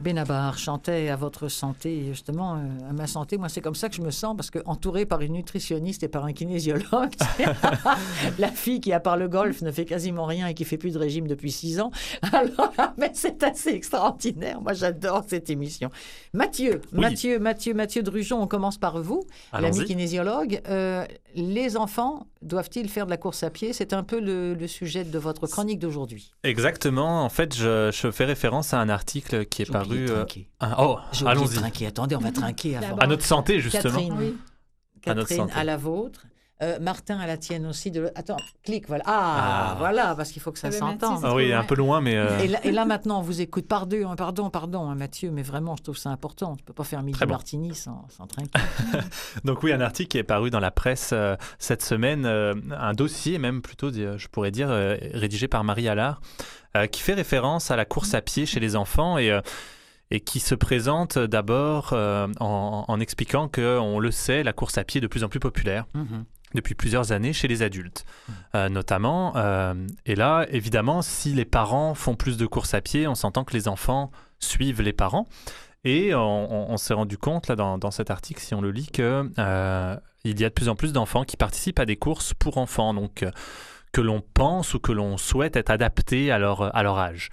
Benabar chantait à votre santé, justement, à ma santé. Moi, c'est comme ça que je me sens, parce qu'entourée par une nutritionniste et par un kinésiologue, la fille qui, à part le golf, ne fait quasiment rien et qui fait plus de régime depuis 6 ans. Alors, mais c'est assez extraordinaire. Moi, j'adore cette émission. Mathieu Drujon, on commence par vous, l'ami kinésiologue. Les enfants doivent-ils faire de la course à pied? C'est un peu le sujet de votre chronique d'aujourd'hui. Exactement. En fait, je fais référence à un article qui est paru... allons-y. Trinquer. Attendez, on va trinquer avant. À notre santé, justement. Catherine, à la vôtre. Martin, à la tienne aussi. Attends, clique, voilà. Voilà, parce qu'il faut que ça s'entende. Oui, un peu loin, mais... Et là, maintenant, on vous écoute. Pardon, Mathieu, mais vraiment, je trouve ça important. Tu ne peux pas faire midi martini sans trinquer. Donc oui, un article qui est paru dans la presse cette semaine, un dossier même plutôt, je pourrais dire, rédigé par Marie Allard, qui fait référence à la course à pied chez les enfants et qui se présente d'abord en expliquant qu'on le sait, la course à pied est de plus en plus populaire. Depuis plusieurs années chez les adultes, notamment. Et là, évidemment, si les parents font plus de courses à pied, on s'entend que les enfants suivent les parents. Et on s'est rendu compte, là, dans cet article, si on le lit, qu'il y a de plus en plus d'enfants qui participent à des courses pour enfants, donc que l'on pense ou que l'on souhaite être adaptés à leur âge.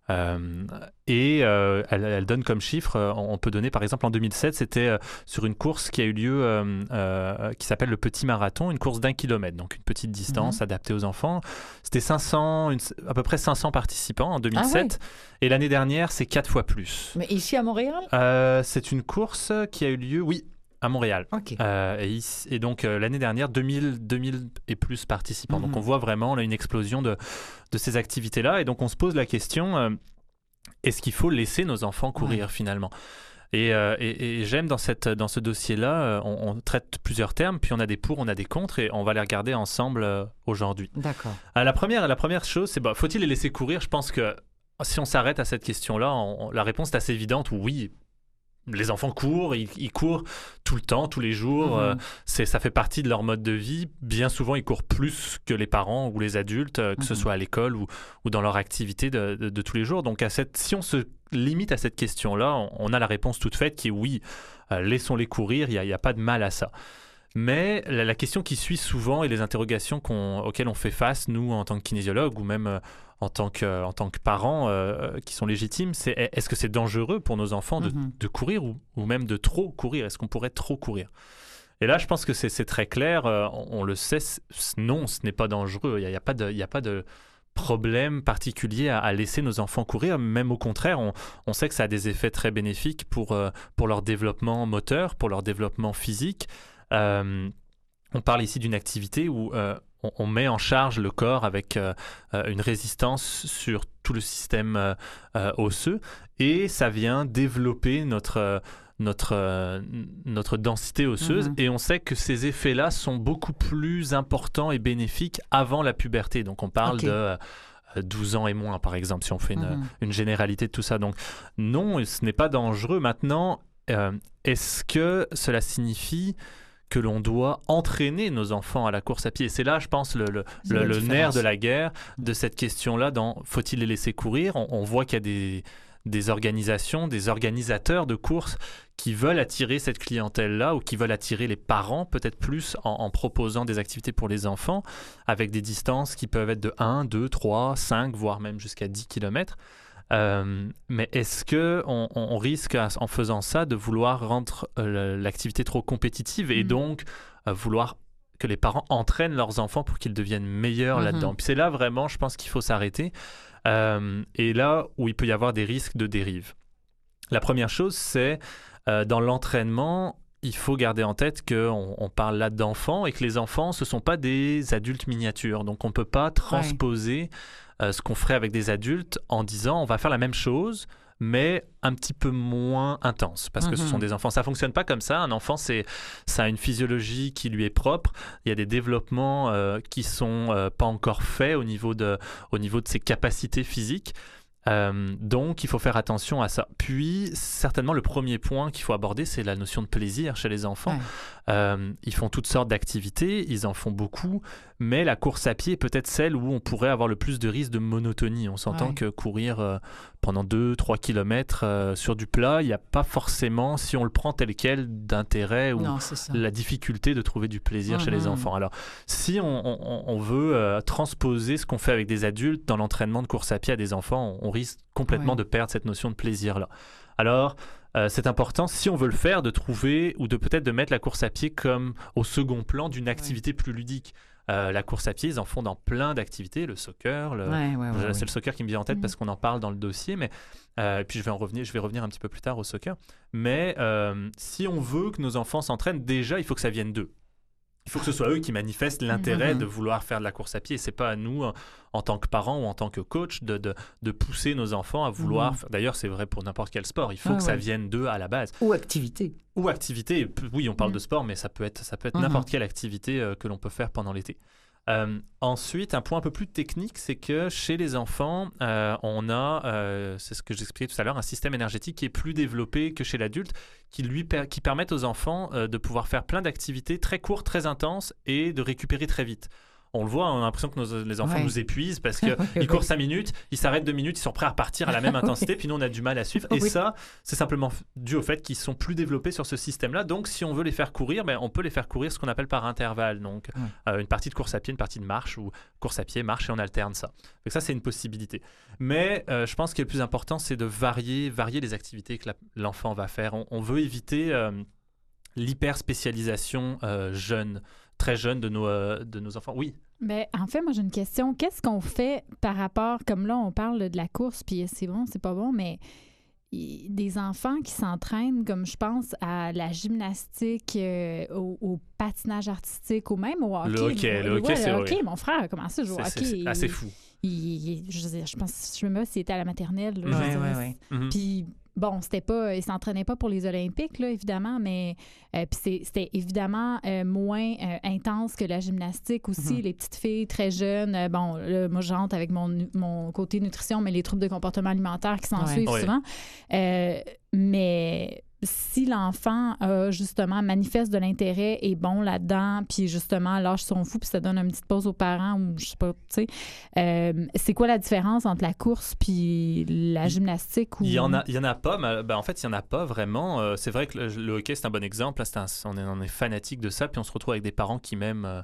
Elle donne comme chiffre, on peut donner par exemple en 2007, c'était sur une course qui a eu lieu qui s'appelle le Petit Marathon, une course d'1 kilomètre, donc une petite distance adaptée aux enfants. C'était à peu près 500 participants en 2007 et l'année dernière c'est 4 fois plus. Mais ici à Montréal? C'est une course qui a eu lieu, à Montréal. Okay. Et donc, l'année dernière, 2000 et plus participants. Donc, on voit vraiment là, une explosion de ces activités-là. Et donc, on se pose la question, est-ce qu'il faut laisser nos enfants courir finalement ? Et j'aime dans ce dossier-là, on traite plusieurs termes, puis on a des pour, on a des contre, et on va les regarder ensemble aujourd'hui. D'accord. La première chose, c'est faut-il les laisser courir ? Je pense que si on s'arrête à cette question-là, la réponse est assez évidente, oui. Les enfants courent, ils courent tout le temps, tous les jours. Ça fait partie de leur mode de vie. Bien souvent, ils courent plus que les parents ou les adultes, que ce soit à l'école ou dans leur activité de tous les jours. Donc, si on se limite à cette question-là, on a la réponse toute faite qui est oui, laissons-les courir, il n'y a pas de mal à ça. Mais la question qui suit souvent et les interrogations auxquelles on fait face, nous, en tant que kinésiologue ou même en tant que parents qui sont légitimes, c'est est-ce que c'est dangereux pour nos enfants de courir ou même de trop courir ? Est-ce qu'on pourrait trop courir ? Et là, je pense que c'est très clair. On le sait, non, ce n'est pas dangereux. Il n'y a pas de problème particulier à laisser nos enfants courir. Même au contraire, on sait que ça a des effets très bénéfiques pour leur développement moteur, pour leur développement physique. On parle ici d'une activité où on met en charge le corps avec une résistance sur tout le système osseux et ça vient développer notre densité osseuse et on sait que ces effets-là sont beaucoup plus importants et bénéfiques avant la puberté. Donc on parle de 12 ans et moins, par exemple, si on fait une généralité de tout ça. Donc non, ce n'est pas dangereux. Maintenant, est-ce que cela signifie que l'on doit entraîner nos enfants à la course à pied? Et c'est là, je pense, le nerf de la guerre de cette question-là faut-il les laisser courir? On voit qu'il y a des organisations, des organisateurs de courses qui veulent attirer cette clientèle-là ou qui veulent attirer les parents peut-être plus en proposant des activités pour les enfants avec des distances qui peuvent être de 1, 2, 3, 5, voire même jusqu'à 10 km. Mais est-ce qu'on risque en faisant ça de vouloir rendre l'activité trop compétitive et donc vouloir que les parents entraînent leurs enfants pour qu'ils deviennent meilleurs là-dedans? Puis c'est là vraiment, je pense qu'il faut s'arrêter et là où il peut y avoir des risques de dérive. La première chose, c'est dans l'entraînement, il faut garder en tête qu'on parle là d'enfants et que les enfants, ce ne sont pas des adultes miniatures. Donc on ne peut pas transposer ce qu'on ferait avec des adultes en disant on va faire la même chose mais un petit peu moins intense parce que ce sont des enfants. Ça ne fonctionne pas comme ça. Un enfant, ça a une physiologie qui lui est propre. Il y a des développements qui ne sont pas encore faits au niveau de ses capacités physiques. Donc, il faut faire attention à ça. Puis, certainement, le premier point qu'il faut aborder, c'est la notion de plaisir chez les enfants. Ils font toutes sortes d'activités, ils en font beaucoup, mais la course à pied est peut-être celle où on pourrait avoir le plus de risque de monotonie. On s'entend que courir pendant 2-3 km sur du plat, il n'y a pas forcément, si on le prend tel quel, d'intérêt ou la difficulté de trouver du plaisir chez les enfants. Alors, si on veut transposer ce qu'on fait avec des adultes dans l'entraînement de course à pied à des enfants, on risque complètement de perdre cette notion de plaisir-là. Alors, c'est important, si on veut le faire, de trouver ou de peut-être de mettre la course à pied comme au second plan d'une activité plus ludique. La course à pied, ils en font dans plein d'activités, le soccer, c'est le soccer qui me vient en tête parce qu'on en parle dans le dossier, mais puis je vais revenir un petit peu plus tard au soccer. Mais si on veut que nos enfants s'entraînent, déjà, il faut que ça vienne d'eux. Il faut que ce soit eux qui manifestent l'intérêt de vouloir faire de la course à pied. C'est pas à nous, en tant que parents ou en tant que coach, de pousser nos enfants à vouloir faire. D'ailleurs, c'est vrai pour n'importe quel sport. Il faut que ça vienne d'eux à la base. Ou activité. Oui, on parle de sport, mais ça peut être n'importe quelle activité que l'on peut faire pendant l'été. Ensuite, un point un peu plus technique, c'est que chez les enfants, on a, c'est ce que j'expliquais tout à l'heure, un système énergétique qui est plus développé que chez l'adulte, qui permettent aux enfants de pouvoir faire plein d'activités très courtes, très intenses et de récupérer très vite. On le voit, on a l'impression que les enfants nous épuisent parce qu'ils courent 5 minutes, ils s'arrêtent 2 minutes, ils sont prêts à repartir à la même intensité, puis nous on a du mal à suivre. Et ça, c'est simplement dû au fait qu'ils sont plus développés sur ce système-là. Donc si on veut les faire courir, on peut les faire courir ce qu'on appelle par intervalle. Donc une partie de course à pied, une partie de marche, ou course à pied, marche, et on alterne ça. Donc ça, c'est une possibilité. Mais je pense que le plus important, c'est de varier les activités que l'enfant va faire. On veut éviter l'hyper-spécialisation très jeune de nos enfants. Oui. Mais en fait, moi, j'ai une question. Qu'est-ce qu'on fait par rapport, comme là, on parle de la course, puis c'est bon, c'est pas bon, mais des enfants qui s'entraînent, comme je pense, à la gymnastique, au patinage artistique, ou même au hockey. Le hockey, c'est vrai. Mon frère a commencé à jouer au hockey. C'est assez fou. Je pense, je me demande s'il était à la maternelle. Oui. Puis, bon, il s'entraînait pas pour les Olympiques, là, évidemment, mais c'était évidemment moins intense que la gymnastique aussi. Les petites filles très jeunes, là, moi, j'entre avec mon côté nutrition, mais les troubles de comportement alimentaire qui s'en suivent souvent. Mais si l'enfant, justement, manifeste de l'intérêt, est bon là-dedans, puis justement, lâche son fou, puis ça donne une petite pause aux parents, ou je sais pas, tu sais, c'est quoi la différence entre la course puis la gymnastique? Il y en a pas, mais en fait, il y en a pas vraiment. C'est vrai que le hockey, c'est un bon exemple. Là, on est fanatique de ça, puis on se retrouve avec des parents qui même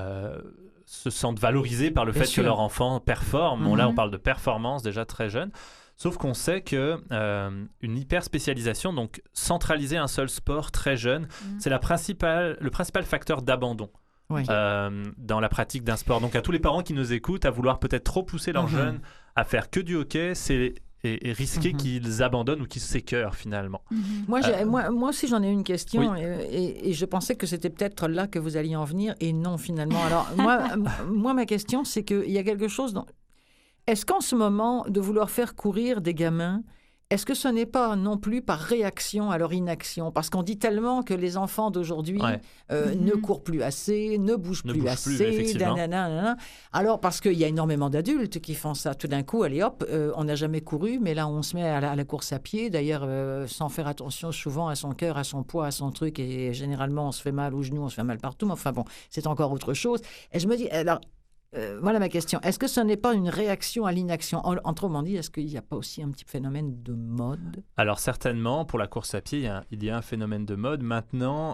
se sentent valorisés par le fait que leur enfant performe. Bon, là, on parle de performance déjà très jeune. Sauf qu'on sait qu'une hyper-spécialisation, donc centraliser un seul sport très jeune, c'est le principal facteur d'abandon dans la pratique d'un sport. Donc à tous les parents qui nous écoutent, à vouloir peut-être trop pousser leurs jeunes à faire que du hockey, c'est risquer qu'ils abandonnent ou qu'ils s'écœurent finalement. Moi aussi, j'en ai une question et je pensais que c'était peut-être là que vous alliez en venir et non finalement. Alors moi ma question, c'est qu'il y a quelque chose dans... Est-ce qu'en ce moment, de vouloir faire courir des gamins, est-ce que ce n'est pas non plus par réaction à leur inaction? Parce qu'on dit tellement que les enfants d'aujourd'hui ne courent plus assez, ne bougent plus assez, alors parce qu'il y a énormément d'adultes qui font ça. Tout d'un coup, allez hop, on n'a jamais couru, mais là on se met à la course à pied, d'ailleurs sans faire attention souvent à son cœur, à son poids, à son truc, et généralement on se fait mal aux genoux, on se fait mal partout, mais enfin bon, c'est encore autre chose. Et je me dis, alors... voilà ma question. Est-ce que ce n'est pas une réaction à l'inaction? Autrement dit, est-ce qu'il n'y a pas aussi un petit phénomène de mode? Alors certainement, pour la course à pied, il y a un phénomène de mode. Maintenant,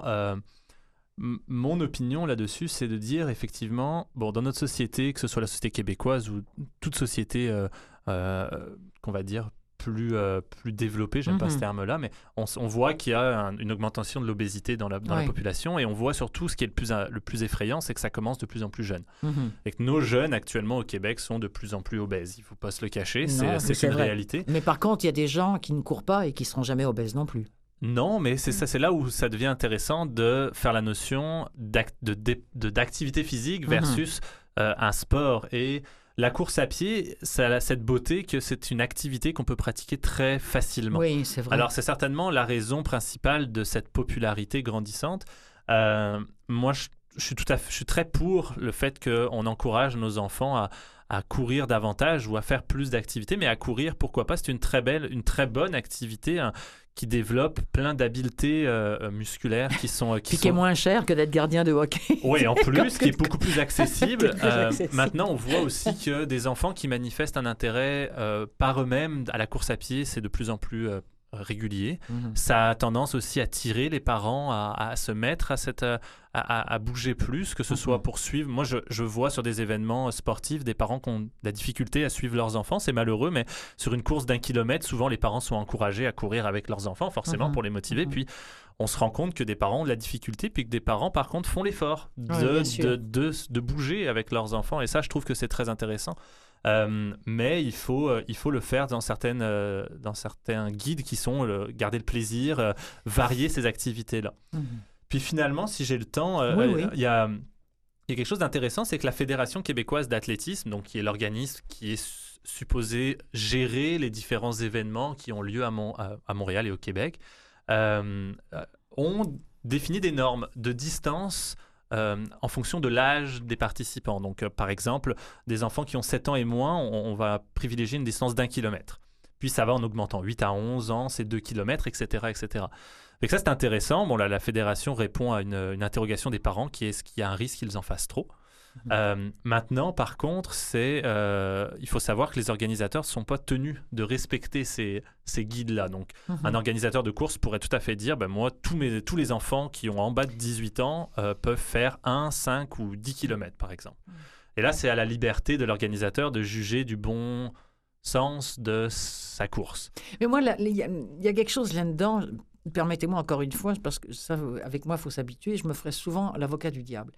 mon opinion là-dessus, c'est de dire effectivement, dans notre société, que ce soit la société québécoise ou toute société qu'on va dire plus développée, j'aime pas ce terme-là, mais on voit qu'il y a une augmentation de l'obésité dans la population, et on voit surtout ce qui est le plus effrayant, c'est que ça commence de plus en plus jeune. Et que nos jeunes actuellement au Québec sont de plus en plus obèses. Il ne faut pas se le cacher, c'est une réalité. Mais par contre, il y a des gens qui ne courent pas et qui ne seront jamais obèses non plus. Non, mais c'est là où ça devient intéressant de faire la notion d'activité physique versus un sport. Et la course à pied, ça a cette beauté que c'est une activité qu'on peut pratiquer très facilement. Oui, c'est vrai. Alors, c'est certainement la raison principale de cette popularité grandissante. Moi, je suis très pour le fait qu'on encourage nos enfants courir davantage ou à faire plus d'activités, mais à courir, pourquoi pas, c'est une très bonne activité qui développe plein d'habiletés musculaires qui sont... Qui est moins cher que d'être gardien de hockey. Oui, en plus, qui est beaucoup plus accessible. Maintenant, on voit aussi que des enfants qui manifestent un intérêt par eux-mêmes à la course à pied, c'est de plus en plus régulier. Ça a tendance aussi à tirer les parents à se mettre à bouger plus, que ce soit pour suivre. Moi, je vois sur des événements sportifs des parents qui ont de la difficulté à suivre leurs enfants. C'est malheureux, mais sur une course d'1 kilomètre, souvent les parents sont encouragés à courir avec leurs enfants, forcément, pour les motiver. Puis, on se rend compte que des parents ont de la difficulté, puis que des parents, par contre, font l'effort de bouger avec leurs enfants. Et ça, je trouve que c'est très intéressant. Mais il faut le faire dans certains guides qui sont garder le plaisir, varier ces activités-là. Puis finalement, si j'ai le temps, il y a quelque chose d'intéressant, c'est que la Fédération québécoise d'athlétisme, donc qui est l'organisme qui est supposé gérer les différents événements qui ont lieu à Montréal et au Québec, ont défini des normes de distance en fonction de l'âge des participants. Donc, par exemple, des enfants qui ont 7 ans et moins, on va privilégier une distance d'1 kilomètre. Puis ça va en augmentant. 8 à 11 ans, c'est 2 kilomètres, etc., etc. Donc ça, c'est intéressant. Bon, là, la Fédération répond à une interrogation des parents qui est: est-ce qu'il y a un risque qu'ils en fassent trop? Maintenant, par contre, il faut savoir que les organisateurs ne sont pas tenus de respecter ces guides-là. Donc, un organisateur de course pourrait tout à fait dire, moi, tous les enfants qui ont en bas de 18 ans peuvent faire 1, 5 ou 10 kilomètres, par exemple. Et là, c'est à la liberté de l'organisateur de juger du bon sens de sa course. Mais moi, il y a quelque chose là-dedans, permettez-moi encore une fois, parce que ça, avec moi, il faut s'habituer, je me ferai souvent l'avocat du diable.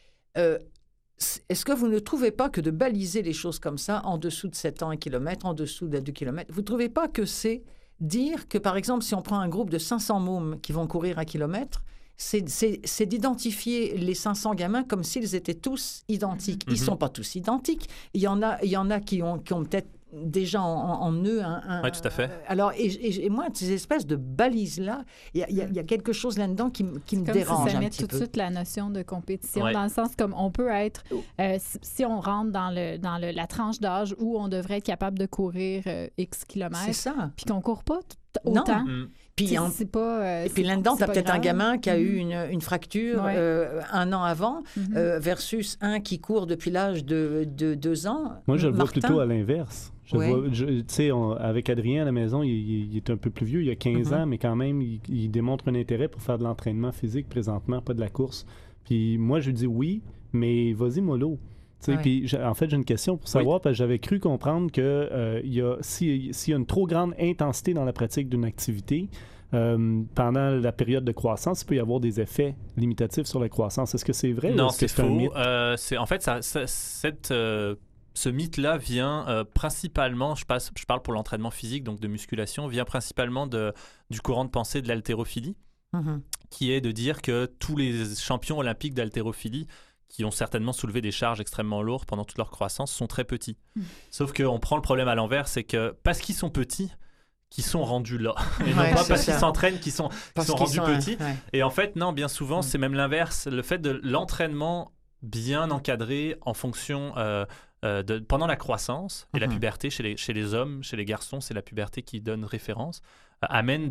Est-ce que vous ne trouvez pas que de baliser les choses comme ça, en dessous de 7 ans, 1 kilomètre, en dessous de 2 kilomètres, vous ne trouvez pas que c'est dire que, par exemple, si on prend un groupe de 500 mômes qui vont courir 1 kilomètre, c'est d'identifier les 500 gamins comme s'ils étaient tous identiques. Ils ne sont pas tous identiques. Il y en a qui ont peut-être déjà en eux Oui, tout à fait. Alors, et moi, ces espèces de balises-là, il y a quelque chose là-dedans qui me dérange un petit peu. Ça met tout de suite la notion de compétition, dans le sens comme on peut être, si on rentre dans la tranche d'âge où on devrait être capable de courir X kilomètres, puis qu'on ne court pas autant. Non. Puis, et puis là-dedans, tu as peut-être un gamin qui a eu une fracture 1 an avant versus un qui court depuis l'âge de 2 ans. Moi, je le vois plutôt à l'inverse. Tu sais, avec Adrien à la maison, il est un peu plus vieux, il a 15 ans, mais quand même, il démontre un intérêt pour faire de l'entraînement physique présentement, pas de la course. Puis moi, je lui dis oui, mais vas-y mollo. Puis en fait, j'ai une question pour savoir, parce que j'avais cru comprendre que s'il y a une trop grande intensité dans la pratique d'une activité, pendant la période de croissance, il peut y avoir des effets limitatifs sur la croissance. Est-ce que c'est vrai? Non, ou est-ce que c'est un faux. mythe? En fait, ce mythe-là vient principalement, je parle pour l'entraînement physique, donc de musculation, vient principalement du courant de pensée de l'haltérophilie, qui est de dire que tous les champions olympiques d'haltérophilie qui ont certainement soulevé des charges extrêmement lourdes pendant toute leur croissance sont très petits. Sauf qu'on prend le problème à l'envers, c'est que parce qu'ils sont petits, qui sont rendus là. Et non pas parce qu'ils s'entraînent qui sont rendus petits. Et en fait, non, bien souvent, c'est même l'inverse. Le fait de l'entraînement bien encadré en fonction pendant la croissance et la puberté chez les hommes, chez les garçons, c'est la puberté qui donne référence, amène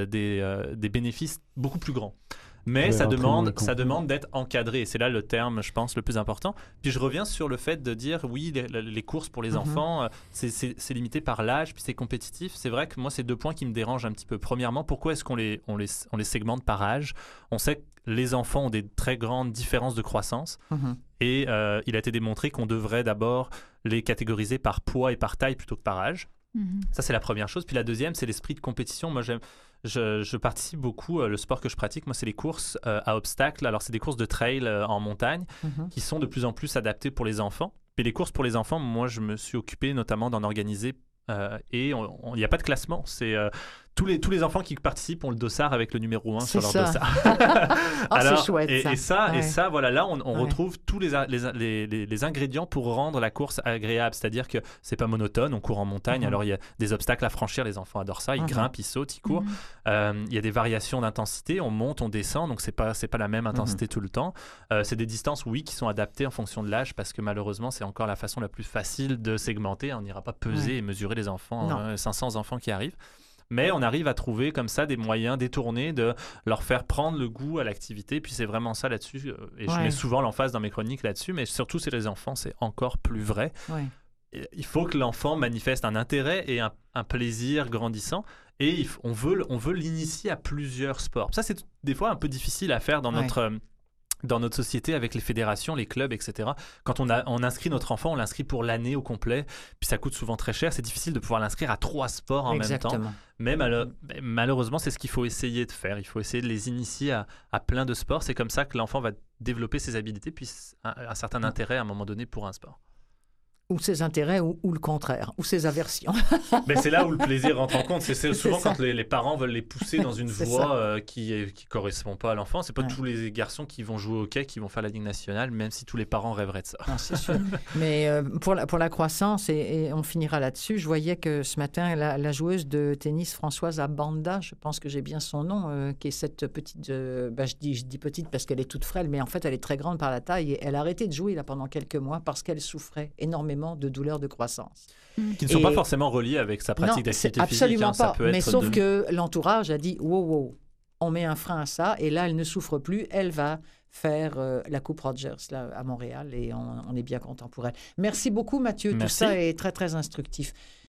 des bénéfices beaucoup plus grands. Mais ça demande d'être encadré. Et c'est là le terme, je pense, le plus important. Puis je reviens sur le fait de dire, oui, les courses pour les enfants, c'est limité par l'âge, puis c'est compétitif. C'est vrai que moi, c'est 2 points qui me dérangent un petit peu. Premièrement, pourquoi est-ce qu'on les segmente par âge? On sait que les enfants ont des très grandes différences de croissance. Et il a été démontré qu'on devrait d'abord les catégoriser par poids et par taille plutôt que par âge. Ça, c'est la première chose. Puis la deuxième, c'est l'esprit de compétition. Moi, je participe beaucoup. Le sport que je pratique, moi, c'est les courses à obstacles. Alors, c'est des courses de trail en montagne qui sont de plus en plus adaptées pour les enfants. Puis les courses pour les enfants, moi, je me suis occupé notamment d'en organiser et il n'y a pas de classement. C'est tous les enfants qui participent ont le dossard avec le numéro 1 sur leur dossard. C'est chouette, ça. Et ça, voilà, là, on retrouve tous les ingrédients pour rendre la course agréable. C'est-à-dire que c'est pas monotone, on court en montagne, alors il y a des obstacles à franchir, les enfants adorent ça, ils grimpent, ils sautent, ils courent. Il y a des variations d'intensité, on monte, on descend, donc c'est pas la même intensité tout le temps. C'est des distances, oui, qui sont adaptées en fonction de l'âge, parce que malheureusement, c'est encore la façon la plus facile de segmenter. On n'ira pas peser et mesurer les enfants, 500 enfants qui arrivent. Mais on arrive à trouver comme ça des moyens détournés de leur faire prendre le goût à l'activité. Puis c'est vraiment ça là-dessus. Et je mets souvent l'emphase dans mes chroniques là-dessus. Mais surtout, chez les enfants, c'est encore plus vrai. Ouais. Il faut que l'enfant manifeste un intérêt et un plaisir grandissant. Et on veut l'initier à plusieurs sports. Ça, c'est des fois un peu difficile à faire dans notre société avec les fédérations, les clubs, etc. Quand on inscrit notre enfant, on l'inscrit pour l'année au complet, puis ça coûte souvent très cher. C'est difficile de pouvoir l'inscrire à 3 sports en même temps. Mais malheureusement, c'est ce qu'il faut essayer de faire. Il faut essayer de les initier à plein de sports. C'est comme ça que l'enfant va développer ses habiletés, puis un certain intérêt à un moment donné pour un sport. Ou ses intérêts, ou le contraire, ou ses aversions. Mais c'est là où le plaisir rentre en compte. C'est souvent quand les parents veulent les pousser dans une voie qui ne correspond pas à l'enfant. Ce n'est pas tous les garçons qui vont jouer au hockey, qui vont faire la Ligue nationale, même si tous les parents rêveraient de ça. Non, c'est sûr. Mais pour la croissance, et on finira là-dessus, je voyais que ce matin, la joueuse de tennis Françoise Abanda, je pense que j'ai bien son nom, qui est cette petite... je dis petite parce qu'elle est toute frêle, mais en fait, elle est très grande par la taille. Et elle a arrêté de jouer là, pendant quelques mois parce qu'elle souffrait énormément de douleurs de croissance. Qui ne sont pas forcément reliées avec sa pratique d'activité physique. Absolument pas. Ça peut mais sauf que l'entourage a dit wow, on met un frein à ça, et là, elle ne souffre plus. Elle va faire la Coupe Rogers là, à Montréal, et on est bien content pour elle. Merci beaucoup, Mathieu. Merci. Tout ça est très, très instructif.